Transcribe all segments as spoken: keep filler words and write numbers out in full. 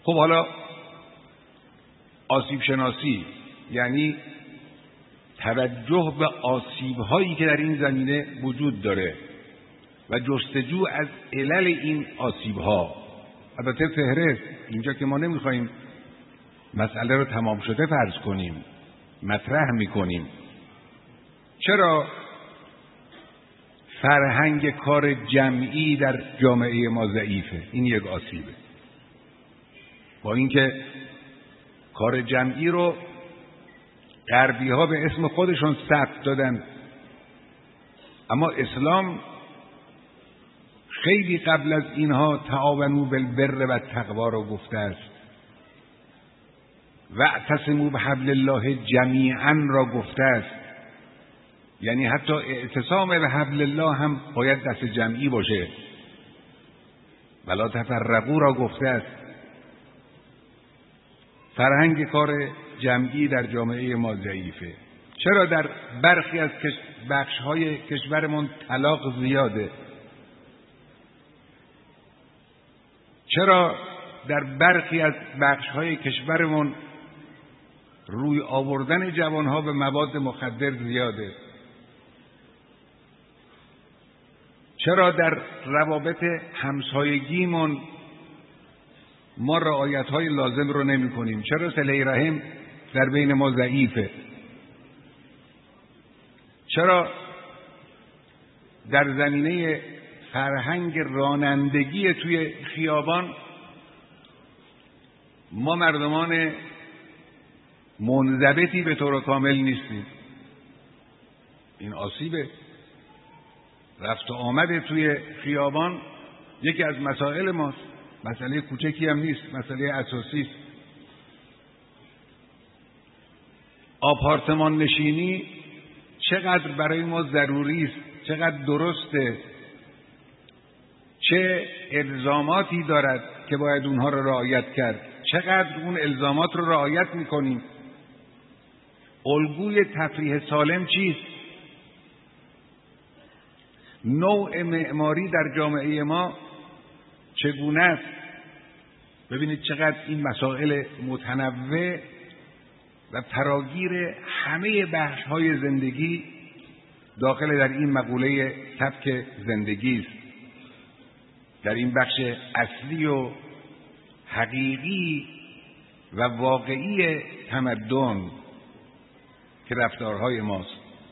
خب حالا آسیب شناسی یعنی توجه به آسیب‌هایی که در این زمینه وجود داره و جستجو از علل این آسیب‌ها. البته فهرست، اینجا که ما نمی‌خوایم مسئله رو تمام شده فرض کنیم، مطرح می‌کنیم. چرا فرهنگ کار جمعی در جامعه ما ضعیفه؟ این یک آسیبه. با اینکه کار جمعی رو غربی ها به اسم خودشون ثبت دادن، اما اسلام خیلی قبل از اینها تعاونوا بالبر و التقوا رو گفته است، واعتصموا بحبل الله جمیعا را گفته است. یعنی حتی اعتصام به حبل الله هم باید دست جمعی باشه. ولا تفرقوا را گفته است. فرهنگ کار جمعی در جامعه ما ضعیفه. چرا در برخی از بخش‌های کشورمون طلاق زیاده؟ چرا در برخی از بخش‌های کشورمون روی آوردن جوانها به مواد مخدر زیاده؟ چرا در روابط همسایگیمون ما رعایت‌های لازم رو نمی کنیم؟ چرا صله رحم در بین ما ضعیفه؟ چرا در زمینه فرهنگ رانندگی توی خیابان ما مردمان منضبطی به طور کامل نیستیم؟ این آسیبه. رفت و آمد توی خیابان یکی از مسائل ماست. مسئله کوچکی هم نیست، مسئله اساسی است. آپارتمان نشینی چقدر برای ما ضروری است، چقدر درسته، چه الزاماتی دارد که باید اونها رو رعایت کرد، چقدر اون الزامات رو رعایت میکنیم. الگوی تفریح سالم چیست؟ نوع معماری در جامعه ما چگونه است؟ ببینید چقدر این مسائل متنوع و فراگیر همه بخش‌های زندگی داخل در این مقوله سبک زندگی است. در این بخش اصلی و حقیقی و واقعی تمدن که رفتارهای ماست.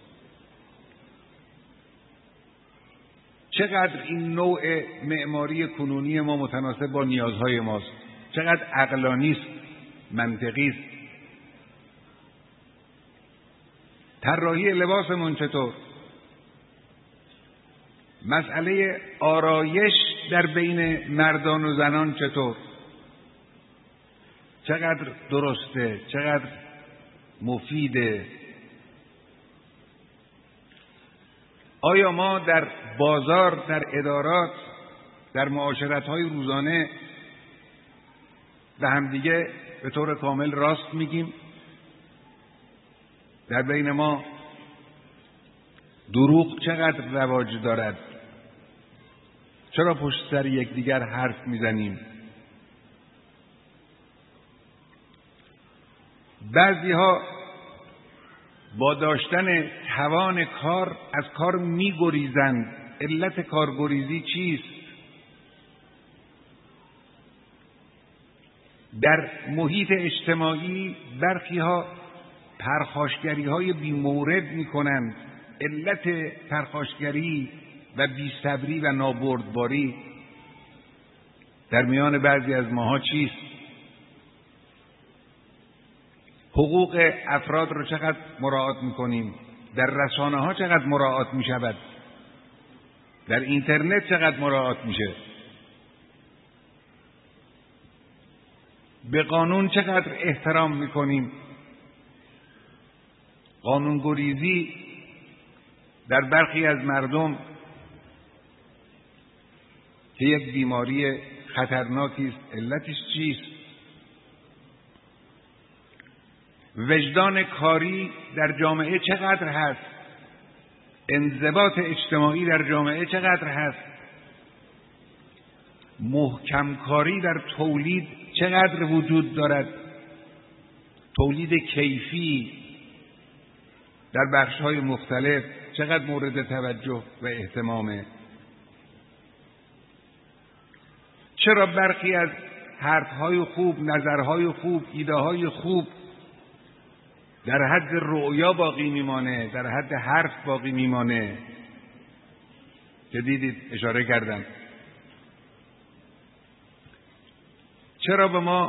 چقدر این نوع معماری کنونی ما متناسب با نیازهای ماست، چقدر عقلانی است، منطقی است. طراحی لباسمون چطور؟ مسئله آرایش در بین مردان و زنان چطور؟ چقدر درسته، چقدر مفیده؟ آیا ما در بازار، در ادارات، در معاشرت‌های روزانه به همدیگه به طور کامل راست میگیم؟ در بین ما دروغ چقدر رواج دارد؟ چرا پشت سر یکدیگر حرف میزنیم؟ بعضی‌ها با داشتن توان کار از کار می‌گریزند. علت کارگریزی چیست؟ در محیط اجتماعی برخی‌ها پرخاشگری‌های بی‌مورد می‌کنند. علت پرخاشگری و بی‌صبری و نابردباری در میان بعضی از ماها چیست؟ حقوق افراد رو چقدر مراعات میکنیم؟ در رسانه ها چقدر مراعات میشود؟ در اینترنت چقدر مراعات میشه؟ به قانون چقدر احترام میکنیم؟ قانونگریزی در برخی از مردم که یک بیماری خطرناکی است، علتش چیست؟ وجدان کاری در جامعه چقدر هست؟ انضباط اجتماعی در جامعه چقدر هست؟ محکم کاری در تولید چقدر وجود دارد، تولید کیفی در بخش‌های مختلف چقدر مورد توجه و اهتمامه. چرا برخی از حرف‌های خوب، نظرهای خوب، ایده‌های خوب در حد رؤیا باقی میمانه، در حد حرف باقی میمانه که دیدید اشاره کردم. چرا به ما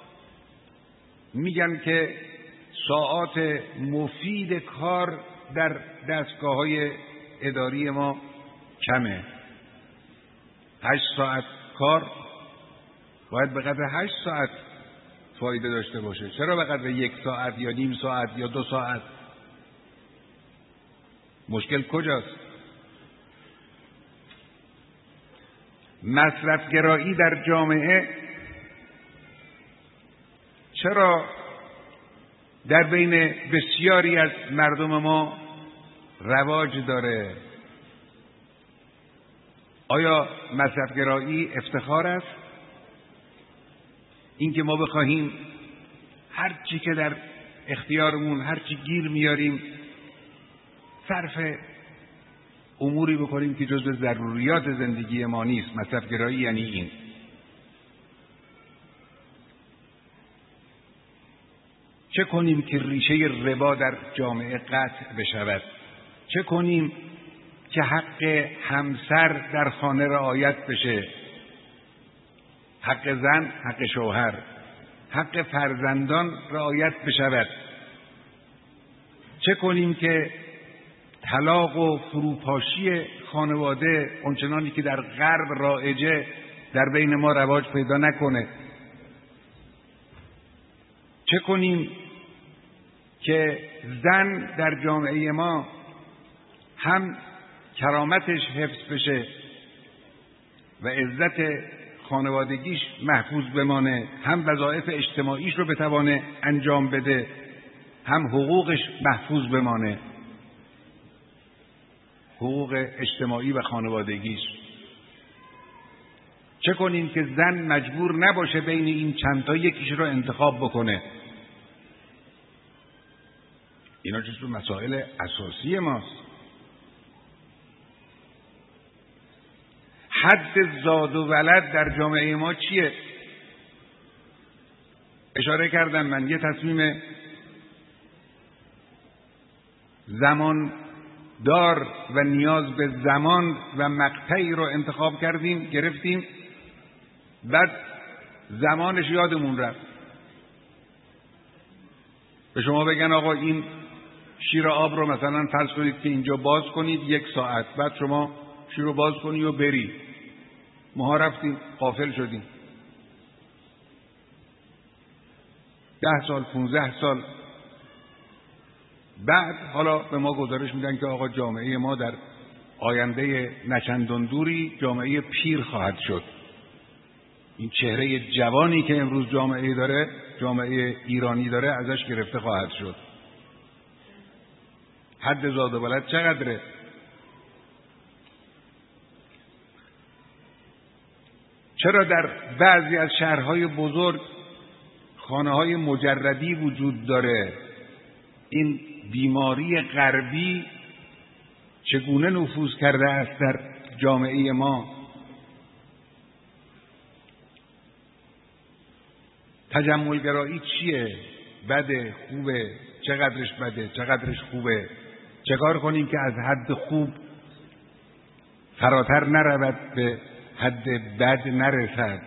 میگن که ساعات مفید کار در دستگاه‌های اداری ما کمه؟ هشت ساعت کار باید به قدر هشت ساعت فایده داشته باشه. چرا به قدر یک ساعت یا نیم ساعت یا دو ساعت؟ مشکل کجاست؟ مصرفگرایی در جامعه چرا در بین بسیاری از مردم ما رواج داره؟ آیا مصرفگرایی افتخار است؟ اینکه ما بخواهیم هر چی که در اختیارمون، هر چی گیر میاریم صرف اموری بکنیم که جزو ضروریات زندگی ما نیست. مصرفگرایی یعنی این. چه کنیم که ریشه ربا در جامعه قطع بشود؟ چه کنیم که حق همسر در خانه رعایت بشه؟ حق زن، حق شوهر، حق فرزندان رعایت بشود؟ چه کنیم که طلاق و فروپاشی خانواده اونچنانی که در غرب رایجه در بین ما رواج پیدا نکنه؟ چه کنیم که زن در جامعه ما هم کرامتش حفظ بشه و عزت خانوادگیش محفوظ بمانه، هم وظایف اجتماعیش رو بتوانه انجام بده، هم حقوقش محفوظ بمانه، حقوق اجتماعی و خانوادگیش؟ چه کنیم که زن مجبور نباشه بین این چند تا یکیش رو انتخاب بکنه؟ اینا جزو مسائل اساسی ماست. حد زاد و ولد در جامعه ما چیه؟ اشاره کردم من یه تصمیم زمان دار و نیاز به زمان و مقطعی رو انتخاب کردیم، گرفتیم، بعد زمانش یادمون رفت. به شما بگن آقا این شیر آب رو مثلا فرض کنید که اینجا باز کنید یک ساعت، بعد شما شیر رو باز کنی و بری. ما رفتیم غافل شدیم. ده سال، پونزده سال بعد حالا به ما گزارش میدن که آقا جامعه ما در آینده نچندان دوری جامعه پیر خواهد شد. این چهره جوانی که امروز جامعه داره، جامعه ایرانی داره، ازش گرفته خواهد شد. حد زاد و ولد چقدره؟ چرا در بعضی از شهرهای بزرگ خانه‌های مجردی وجود داره؟ این بیماری غربی چگونه نفوذ کرده است در جامعه ما؟ تجملگرایی چیه؟ بده، خوبه، چقدرش بده، چقدرش خوبه؟ چه کار کنیم که از حد خوب فراتر نرود، به حد بد نرسد؟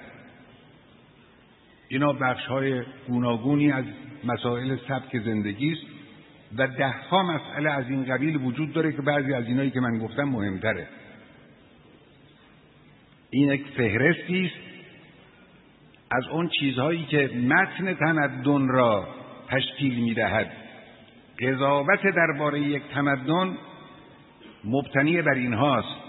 اینا بخش‌های گوناگونی از مسائل سبک زندگی است و ده ها مسئله از این قبیل وجود داره که بعضی از اینایی که من گفتم مهمتره. این یک فهرستی است از اون چیزهایی که متن تمدن را تشکیل می‌دهد. قضاوت درباره یک تمدن مبتنی بر اینهاست.